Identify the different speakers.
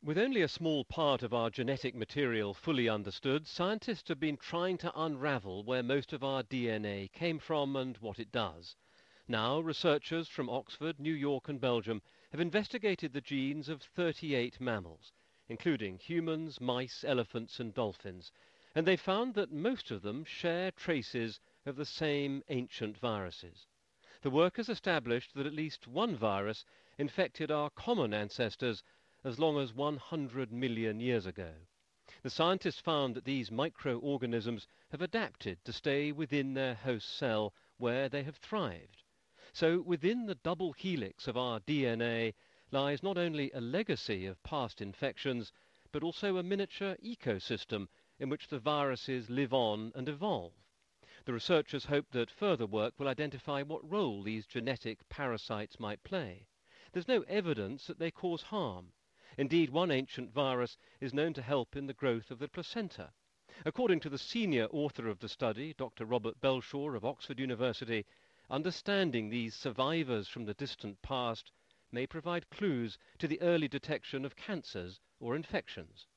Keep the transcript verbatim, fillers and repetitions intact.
Speaker 1: With only a small part of our genetic material fully understood, scientists have been trying to unravel where most of our D N A came from and what it does. Now, researchers from Oxford, New York and Belgium have investigated the genes of thirty-eight mammals, including humans, mice, elephants and dolphins, and they found that most of them share traces of the same ancient viruses. The work has established that at least one virus infected our common ancestors as long as one hundred million years ago. The scientists found that these microorganisms have adapted to stay within their host cell where they have thrived. So within the double helix of our D N A lies not only a legacy of past infections, but also a miniature ecosystem in which the viruses live on and evolve. The researchers hope that further work will identify what role these genetic parasites might play. There's no evidence that they cause harm. Indeed, one ancient virus is known to help in the growth of the placenta. According to the senior author of the study, Doctor Robert Belshaw of Oxford University, understanding these survivors from the distant past may provide clues to the early detection of cancers or infections.